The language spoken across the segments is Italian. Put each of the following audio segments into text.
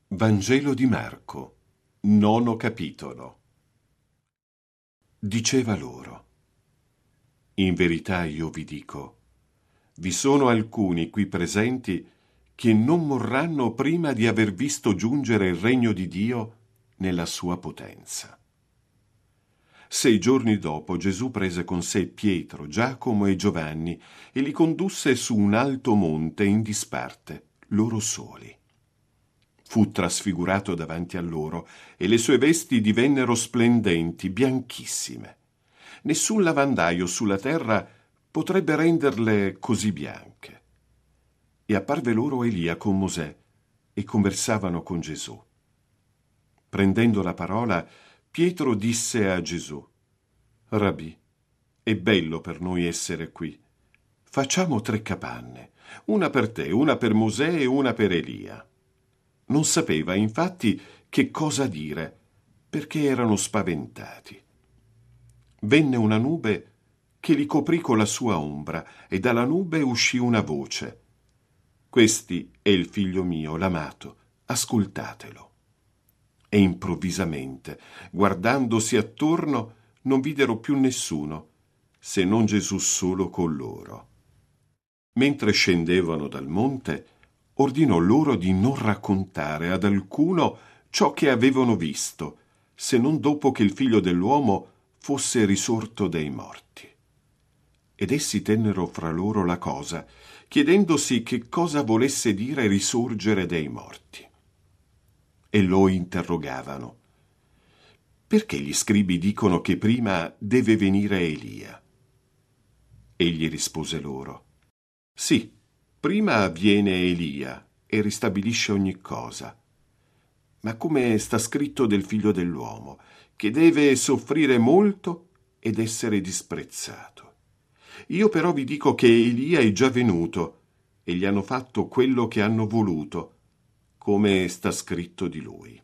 Vangelo di Marco, 9 capitolo. Diceva loro: in verità io vi dico, vi sono alcuni qui presenti che non morranno prima di aver visto giungere il regno di Dio nella sua potenza. 6 giorni dopo Gesù prese con sé Pietro, Giacomo e Giovanni e li condusse su un alto monte in disparte, loro soli. Fu trasfigurato davanti a loro e le sue vesti divennero splendenti, bianchissime. Nessun lavandaio sulla terra potrebbe renderle così bianche. E apparve loro Elia con Mosè e conversavano con Gesù. Prendendo la parola, Pietro disse a Gesù: Rabbì, è bello per noi essere qui. Facciamo 3 capanne, una per te, una per Mosè e una per Elia. Non sapeva, infatti, che cosa dire, perché erano spaventati. Venne una nube che li coprì con la sua ombra, e dalla nube uscì una voce: Questi è il figlio mio, l'amato, ascoltatelo. E improvvisamente, guardandosi attorno, non videro più nessuno, se non Gesù solo con loro. Mentre scendevano dal monte, ordinò loro di non raccontare ad alcuno ciò che avevano visto, se non dopo che il figlio dell'uomo fosse risorto dai morti. Ed essi tennero fra loro la cosa, chiedendosi che cosa volesse dire risorgere dai morti. E lo interrogavano: perché gli scribi dicono che prima deve venire Elia? Egli rispose loro: sì, prima viene Elia e ristabilisce ogni cosa. Ma come sta scritto del figlio dell'uomo, che deve soffrire molto ed essere disprezzato. Io però vi dico che Elia è già venuto e gli hanno fatto quello che hanno voluto, come sta scritto di lui.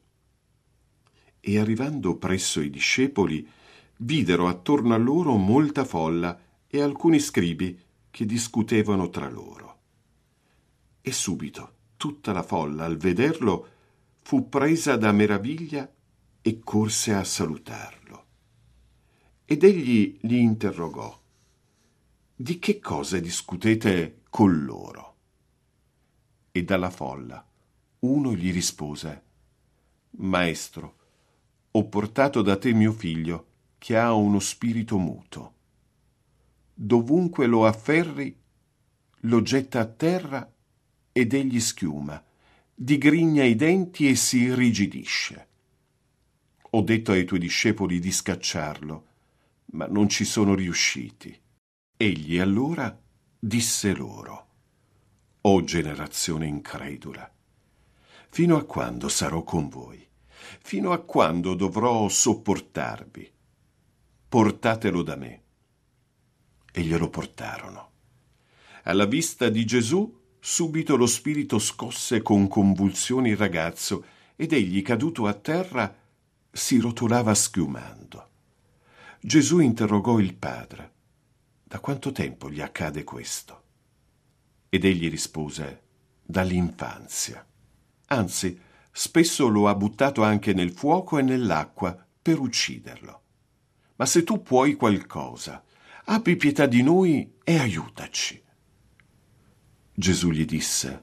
E arrivando presso i discepoli, videro attorno a loro molta folla e alcuni scribi che discutevano tra loro. E subito tutta la folla, al vederlo, fu presa da meraviglia e corse a salutarlo. Ed egli li interrogò: di che cosa discutete con loro? E dalla folla uno gli rispose: Maestro, ho portato da te mio figlio, che ha uno spirito muto. Dovunque lo afferri, lo getta a terra ed egli schiuma, digrigna i denti e si irrigidisce. Ho detto ai tuoi discepoli di scacciarlo, ma non ci sono riusciti. Egli allora disse loro: O generazione incredula, fino a quando sarò con voi? Fino a quando dovrò sopportarvi? Portatelo da me. E glielo portarono. Alla vista di Gesù, subito lo spirito scosse con convulsioni il ragazzo, ed egli, caduto a terra, si rotolava schiumando. Gesù interrogò il padre: da quanto tempo gli accade questo? Ed egli rispose: dall'infanzia. Anzi, spesso lo ha buttato anche nel fuoco e nell'acqua per ucciderlo. Ma se tu puoi qualcosa, abbi pietà di noi e aiutaci. Gesù gli disse: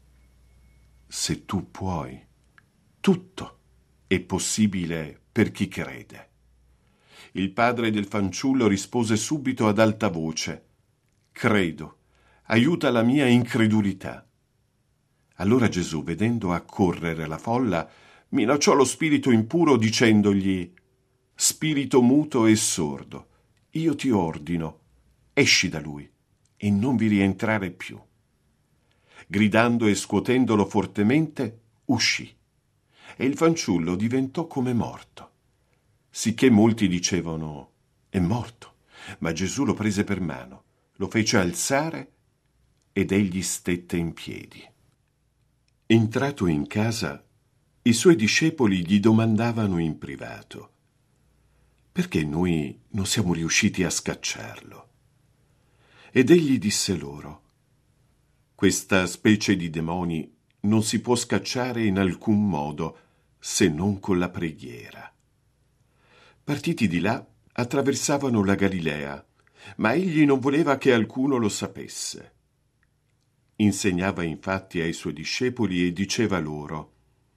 se tu puoi, tutto è possibile per chi crede. Il padre del fanciullo rispose subito ad alta voce: credo, aiuta la mia incredulità. Allora Gesù, vedendo accorrere la folla, minacciò lo spirito impuro dicendogli: spirito muto e sordo, io ti ordino, esci da lui e non vi rientrare più. Gridando e scuotendolo fortemente, uscì, e il fanciullo diventò come morto. Sicché molti dicevano: è morto. Ma Gesù lo prese per mano, lo fece alzare ed egli stette in piedi. Entrato in casa, i suoi discepoli gli domandavano in privato: perché noi non siamo riusciti a scacciarlo? Ed egli disse loro: questa specie di demoni non si può scacciare in alcun modo se non con la preghiera. Partiti di là, attraversavano la Galilea, ma egli non voleva che alcuno lo sapesse. Insegnava infatti ai suoi discepoli e diceva loro: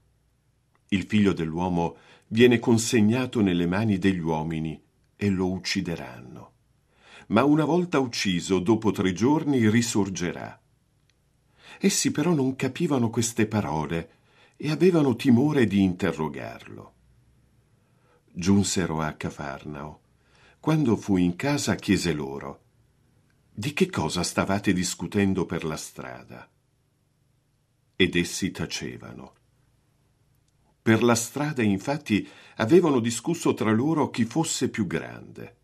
il figlio dell'uomo viene consegnato nelle mani degli uomini e lo uccideranno. Ma una volta ucciso, dopo 3 giorni risorgerà. Essi però non capivano queste parole e avevano timore di interrogarlo. Giunsero a Cafarnao. Quando fu in casa chiese loro: di che cosa stavate discutendo per la strada? Ed essi tacevano. Per la strada, infatti, avevano discusso tra loro chi fosse più grande.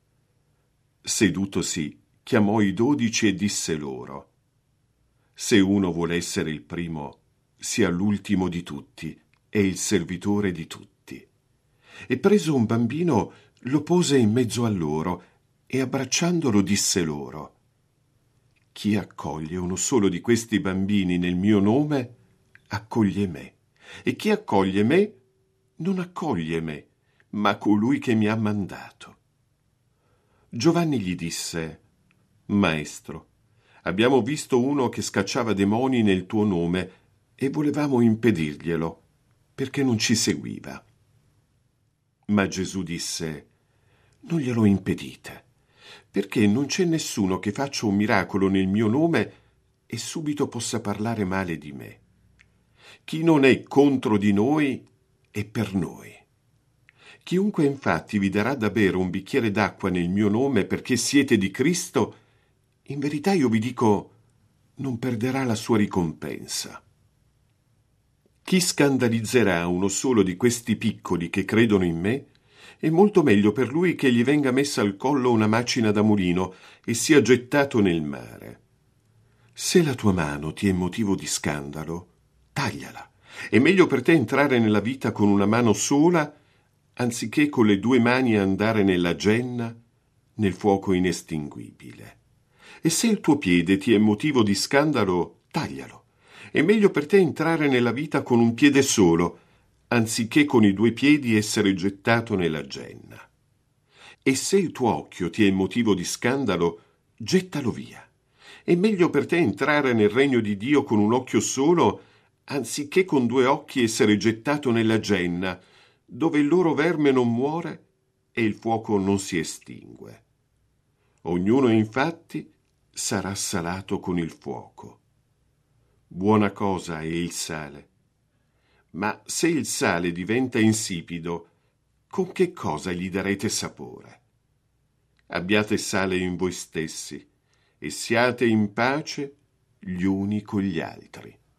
Sedutosi, chiamò i 12 e disse loro: se uno vuole essere il primo, sia l'ultimo di tutti e il servitore di tutti. E preso un bambino, lo pose in mezzo a loro e abbracciandolo disse loro: chi accoglie uno solo di questi bambini nel mio nome, accoglie me. E chi accoglie me, non accoglie me, ma colui che mi ha mandato. Giovanni gli disse: Maestro, abbiamo visto uno che scacciava demoni nel tuo nome e volevamo impedirglielo, perché non ci seguiva. Ma Gesù disse: non glielo impedite, perché non c'è nessuno che faccia un miracolo nel mio nome e subito possa parlare male di me. Chi non è contro di noi è per noi. Chiunque infatti vi darà da bere un bicchiere d'acqua nel mio nome perché siete di Cristo, in verità io vi dico, non perderà la sua ricompensa. Chi scandalizzerà uno solo di questi piccoli che credono in me, è molto meglio per lui che gli venga messa al collo una macina da mulino e sia gettato nel mare. Se la tua mano ti è motivo di scandalo, tagliala. È meglio per te entrare nella vita con una mano sola, anziché con le 2 mani andare nella genna, nel fuoco inestinguibile. E se il tuo piede ti è motivo di scandalo, taglialo. È meglio per te entrare nella vita con un piede solo, anziché con i 2 piedi essere gettato nella genna. E se il tuo occhio ti è motivo di scandalo, gettalo via. È meglio per te entrare nel regno di Dio con un occhio solo, anziché con 2 occhi essere gettato nella genna, dove il loro verme non muore e il fuoco non si estingue. Ognuno infatti sarà salato con il fuoco. Buona cosa è il sale. Ma se il sale diventa insipido, con che cosa gli darete sapore? Abbiate sale in voi stessi e siate in pace gli uni con gli altri.